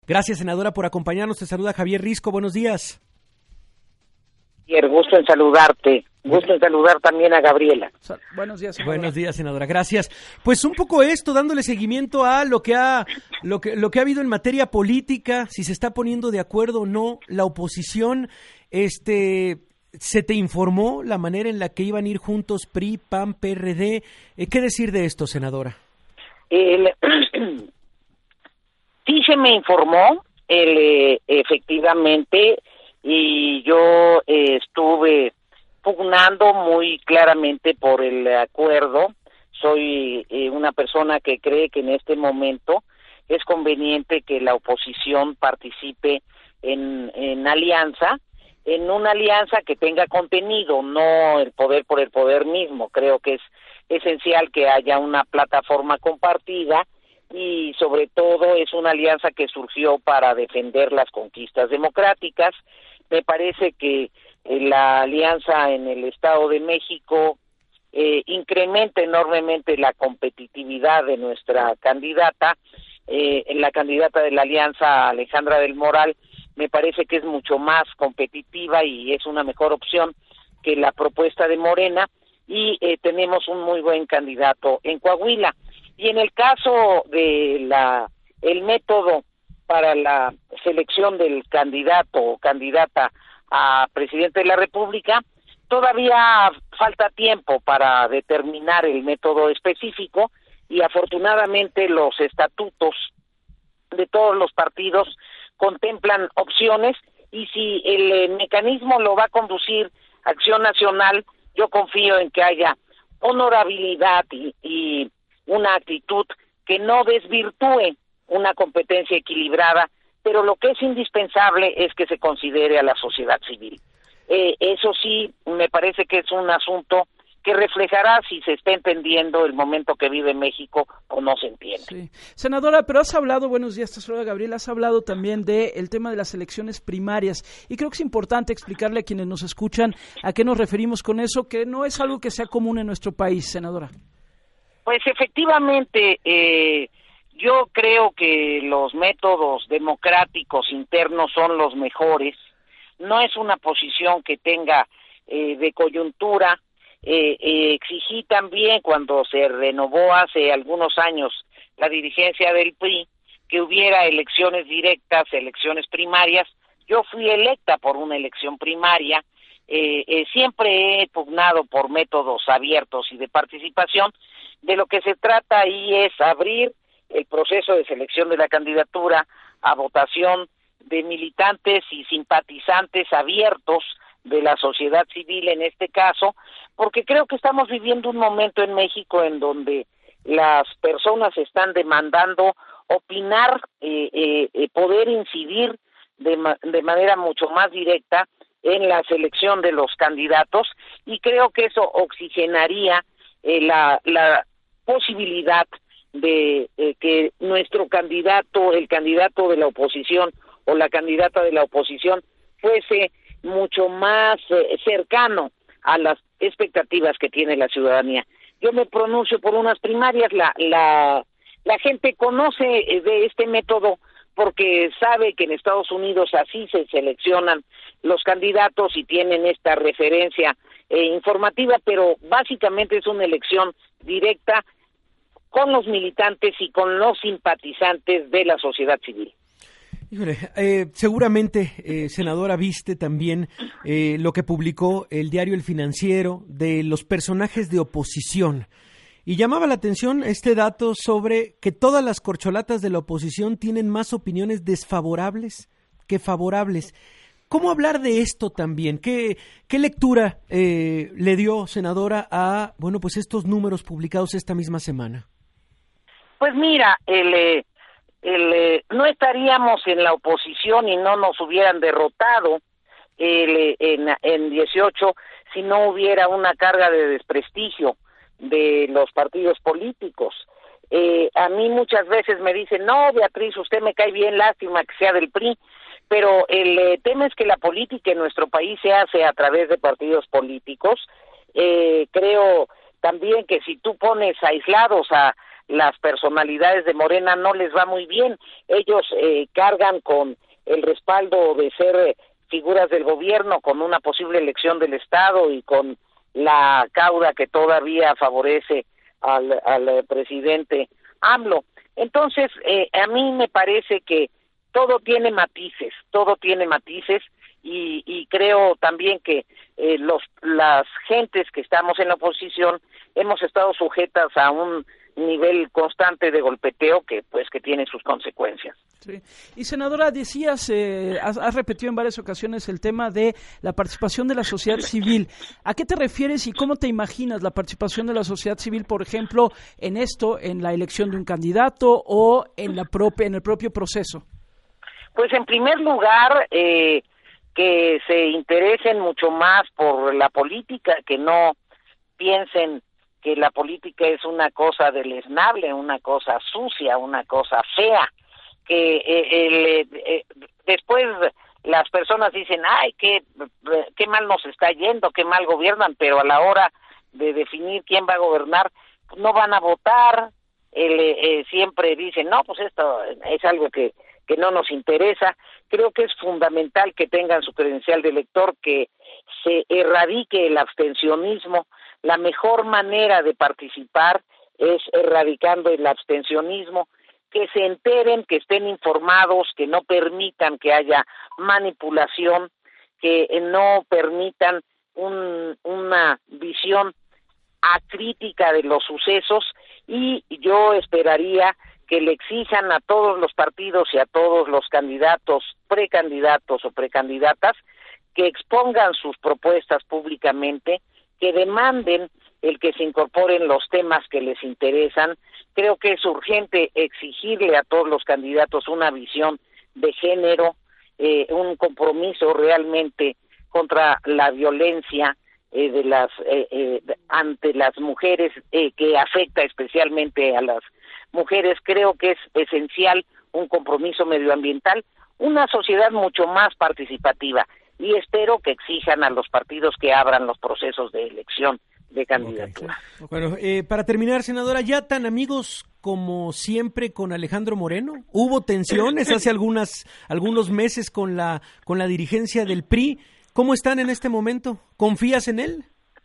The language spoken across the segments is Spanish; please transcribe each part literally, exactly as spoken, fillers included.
Gracias, senadora, por acompañarnos. Te saluda Javier Risco. Buenos días. Gusto en saludarte. Gusto en saludar también a Gabriela. Buenos días, senadora. Buenos días, senadora. Gracias. Pues un poco esto, dándole seguimiento a lo que ha lo que lo que ha habido en materia política, si se está poniendo de acuerdo o no la oposición. Este, ¿se te informó la manera en la que iban a ir juntos P R I, P A N, P R D? Eh, ¿Qué decir de esto, senadora? El, sí se me informó, el, eh, efectivamente, y yo eh, estuve pugnando muy claramente por el acuerdo. Soy eh, una persona que cree que en este momento es conveniente que la oposición participe en, en alianza, en una alianza que tenga contenido, no el poder por el poder mismo. Creo que es esencial que haya una plataforma compartida y sobre todo es una alianza que surgió para defender las conquistas democráticas. Me parece que eh, la alianza en el Estado de México eh, incrementa enormemente la competitividad de nuestra candidata. Eh, la candidata de la alianza, Alejandra del Moral, me parece que es mucho más competitiva y es una mejor opción que la propuesta de Morena, y eh, tenemos un muy buen candidato en Coahuila. Y en el caso de la el método para la selección del candidato o candidata a presidente de la República, todavía falta tiempo para determinar el método específico, y afortunadamente los estatutos de todos los partidos contemplan opciones, y si el eh, mecanismo lo va a conducir Acción Nacional, yo confío en que haya honorabilidad y, y una actitud que no desvirtúe una competencia equilibrada, pero lo que es indispensable es que se considere a la sociedad civil. Eh, eso sí, me parece que es un asunto que reflejará si se está entendiendo el momento que vive México o no se entiende. Sí. Senadora, pero has hablado, buenos días, te saluda Gabriel, has hablado también de el tema de las elecciones primarias, y creo que es importante explicarle a quienes nos escuchan a qué nos referimos con eso, que no es algo que sea común en nuestro país, senadora. Pues efectivamente, eh, yo creo que los métodos democráticos internos son los mejores. No es una posición que tenga eh, de coyuntura. Eh, eh, exigí también, cuando se renovó hace algunos años la dirigencia del P R I, que hubiera elecciones directas, elecciones primarias. Yo fui electa por una elección primaria. Eh, eh, siempre he pugnado por métodos abiertos y de participación. De lo que se trata ahí es abrir el proceso de selección de la candidatura a votación de militantes y simpatizantes abiertos de la sociedad civil en este caso, porque creo que estamos viviendo un momento en México en donde las personas están demandando opinar, eh, eh, eh, poder incidir de, ma- de manera mucho más directa en la selección de los candidatos, y creo que eso oxigenaría eh, la, la posibilidad de eh, que nuestro candidato, el candidato de la oposición o la candidata de la oposición fuese mucho más eh, cercano a las expectativas que tiene la ciudadanía. Yo me pronuncio por unas primarias, la la la gente conoce eh, de este método porque sabe que en Estados Unidos así se seleccionan los candidatos y tienen esta referencia eh, informativa, pero básicamente es una elección directa con los militantes y con los simpatizantes de la sociedad civil. Híjole, eh, seguramente, eh, senadora, viste también eh, lo que publicó el diario El Financiero de los personajes de oposición. Y llamaba la atención este dato sobre que todas las corcholatas de la oposición tienen más opiniones desfavorables que favorables. ¿Cómo hablar de esto también? ¿Qué, qué lectura eh, le dio, senadora, a bueno pues estos números publicados esta misma semana? Pues mira, el... Eh... El, eh, no estaríamos en la oposición y no nos hubieran derrotado el, en, en dieciocho si no hubiera una carga de desprestigio de los partidos políticos. Eh, a mí muchas veces me dicen, no, Beatriz, usted me cae bien, lástima que sea del P R I, pero el eh, tema es que la política en nuestro país se hace a través de partidos políticos. Eh, creo también que si tú pones aislados a las personalidades de Morena no les va muy bien. Ellos eh, cargan con el respaldo de ser eh, figuras del gobierno, con una posible elección del Estado y con la cauda que todavía favorece al, al presidente AMLO. Entonces, eh, a mí me parece que todo tiene matices, todo tiene matices y, y creo también que eh, los las gentes que estamos en la oposición hemos estado sujetas a un nivel constante de golpeteo que pues que tiene sus consecuencias. Sí. Y senadora, decías, eh, has, has repetido en varias ocasiones el tema de la participación de la sociedad civil. ¿A qué te refieres y cómo te imaginas la participación de la sociedad civil, por ejemplo, en esto, en la elección de un candidato o en la propia, en el propio proceso? Pues en primer lugar, eh, que se interesen mucho más por la política, que no piensen que la política es una cosa deleznable, una cosa sucia, una cosa fea, que eh, el, eh, después las personas dicen, ay, qué, qué mal nos está yendo, qué mal gobiernan, pero a la hora de definir quién va a gobernar, no van a votar, el, eh, siempre dicen, no, pues esto es algo que, que no nos interesa. Creo que es fundamental que tengan su credencial de elector, que se erradique el abstencionismo. La mejor manera de participar es erradicando el abstencionismo, que se enteren, que estén informados, que no permitan que haya manipulación, que no permitan un, una visión acrítica de los sucesos, y yo esperaría que le exijan a todos los partidos y a todos los candidatos, precandidatos o precandidatas, que expongan sus propuestas públicamente, que demanden el que se incorporen los temas que les interesan. Creo que es urgente exigirle a todos los candidatos una visión de género, eh, un compromiso realmente contra la violencia eh, de las eh, eh, ante las mujeres, eh, que afecta especialmente a las mujeres. Creo que es esencial un compromiso medioambiental, una sociedad mucho más participativa, y espero que exijan a los partidos que abran los procesos de elección de candidatura. Okay. Bueno, eh, para terminar, senadora, ¿ya tan amigos como siempre con Alejandro Moreno? ¿Hubo tensiones hace algunas algunos meses con la con la dirigencia del P R I? ¿Cómo están en este momento? ¿Confías en él?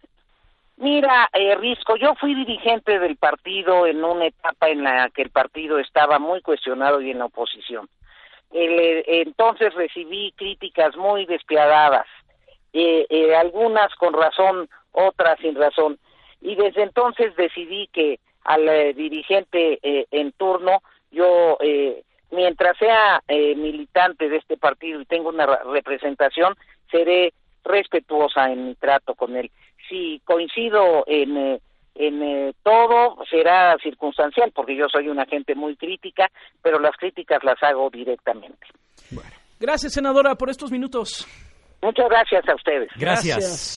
Mira, eh, Risco, yo fui dirigente del partido en una etapa en la que el partido estaba muy cuestionado y en la oposición. El, eh, entonces recibí críticas muy despiadadas, eh, eh, algunas con razón, otras sin razón, y desde entonces decidí que al eh, dirigente eh, en turno, yo, eh, mientras sea eh, militante de este partido y tenga una representación, seré respetuosa en mi trato con él. Si coincido en, eh, en eh, todo, será circunstancial, porque yo soy una gente muy crítica, pero las críticas las hago directamente. Bueno. Gracias, senadora, por estos minutos. Muchas gracias a ustedes. Gracias. Gracias.